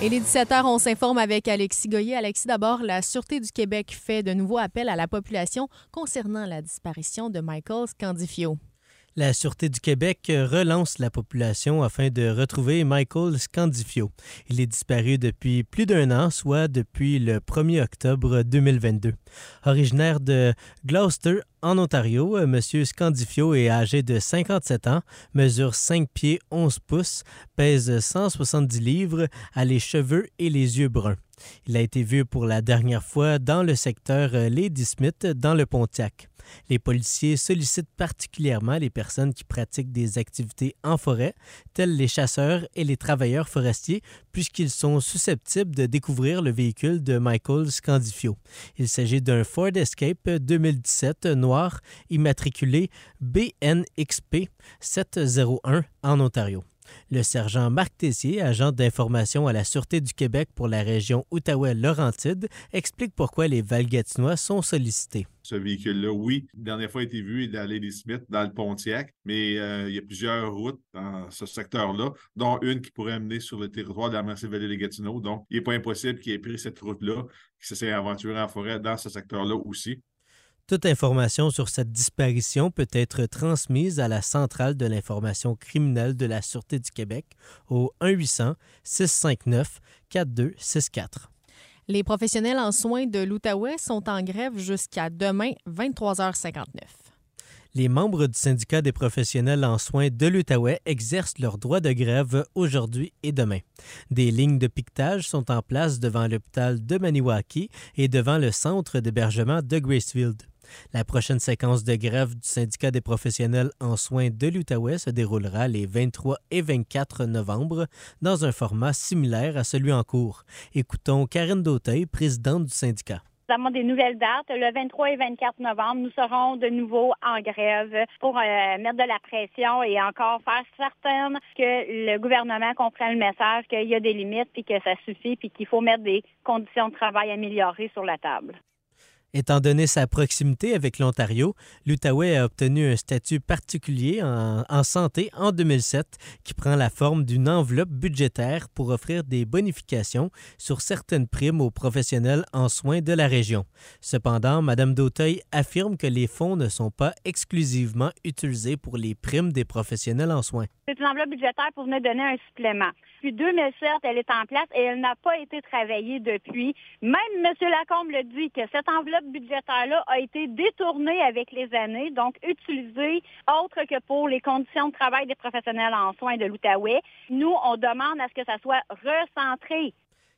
Et les 17h, on s'informe avec Alexis Goyer. Alexis, d'abord, la Sûreté du Québec fait de nouveau appel à la population concernant la disparition de Michael Scandifio. La Sûreté du Québec relance la population afin de retrouver Michael Scandifio. Il est disparu depuis plus d'un an, soit depuis le 1er octobre 2022. Originaire de Gloucester, en Ontario, M. Scandifio est âgé de 57 ans, mesure 5 pieds 11 pouces, pèse 170 livres, a les cheveux et les yeux bruns. Il a été vu pour la dernière fois dans le secteur Ladysmith, dans le Pontiac. Les policiers sollicitent particulièrement les personnes qui pratiquent des activités en forêt, tels les chasseurs et les travailleurs forestiers, puisqu'ils sont susceptibles de découvrir le véhicule de Michael Scandifio. Il s'agit d'un Ford Escape 2017 noir, immatriculé BNXP 701 en Ontario. Le sergent Marc Tessier, agent d'information à la Sûreté du Québec pour la région Outaouais-Laurentides, explique pourquoi les Valgatinois sont sollicités. Ce véhicule-là, oui, la dernière fois a été vu dans Ladysmith, dans le Pontiac, mais il y a plusieurs routes dans ce secteur-là, dont une qui pourrait amener sur le territoire de la MRC-Vallée des Gatineaux. Donc, il n'est pas impossible qu'il ait pris cette route-là, qu'il s'est aventuré en forêt dans ce secteur-là aussi. Toute information sur cette disparition peut être transmise à la centrale de l'information criminelle de la Sûreté du Québec au 1-800-659-4264. Les professionnels en soins de l'Outaouais sont en grève jusqu'à demain, 23h59. Les membres du syndicat des professionnels en soins de l'Outaouais exercent leur droit de grève aujourd'hui et demain. Des lignes de piquetage sont en place devant l'hôpital de Maniwaki et devant le centre d'hébergement de Gracefield. La prochaine séquence de grève du syndicat des professionnels en soins de l'Outaouais se déroulera les 23 et 24 novembre dans un format similaire à celui en cours. Écoutons Karine Dauteuil, présidente du syndicat. Nous avons des nouvelles dates. Le 23 et 24 novembre, nous serons de nouveau en grève pour mettre de la pression et encore faire certaine que le gouvernement comprenne le message qu'il y a des limites puis que ça suffit puis qu'il faut mettre des conditions de travail améliorées sur la table. Étant donné sa proximité avec l'Ontario, l'Outaouais a obtenu un statut particulier en santé en 2007 qui prend la forme d'une enveloppe budgétaire pour offrir des bonifications sur certaines primes aux professionnels en soins de la région. Cependant, Mme Dauteuil affirme que les fonds ne sont pas exclusivement utilisés pour les primes des professionnels en soins. C'est une enveloppe budgétaire pour venir donner un supplément. Depuis 2007, elle est en place et elle n'a pas été travaillée depuis. Même M. Lacombe le dit que cette enveloppe budgétaire-là a été détournée avec les années, donc utilisée autre que pour les conditions de travail des professionnels en soins de l'Outaouais. Nous, on demande à ce que ça soit recentré.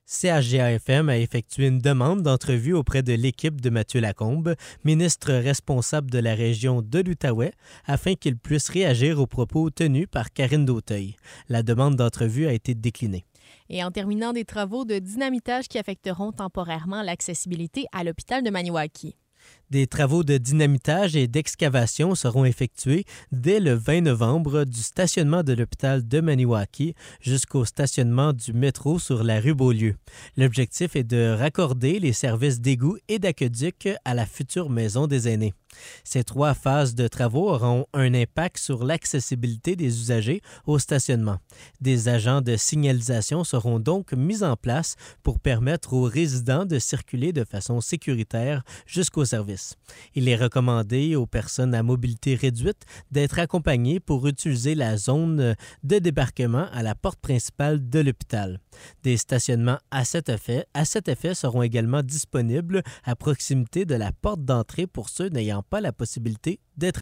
CHGA-FM a effectué une demande d'entrevue auprès de l'équipe de Mathieu Lacombe, ministre responsable de la région de l'Outaouais, afin qu'il puisse réagir aux propos tenus par Karine Dauteuil. La demande d'entrevue a été déclinée. Et en terminant, des travaux de dynamitage qui affecteront temporairement l'accessibilité à l'hôpital de Maniwaki. Des travaux de dynamitage et d'excavation seront effectués dès le 20 novembre du stationnement de l'hôpital de Maniwaki jusqu'au stationnement du métro sur la rue Beaulieu. L'objectif est de raccorder les services d'égout et d'aqueduc à la future maison des aînés. Ces 3 phases de travaux auront un impact sur l'accessibilité des usagers au stationnement. Des agents de signalisation seront donc mis en place pour permettre aux résidents de circuler de façon sécuritaire jusqu'au service. Il est recommandé aux personnes à mobilité réduite d'être accompagnées pour utiliser la zone de débarquement à la porte principale de l'hôpital. Des stationnements à cet effet seront également disponibles à proximité de la porte d'entrée pour ceux n'ayant pas la possibilité d'être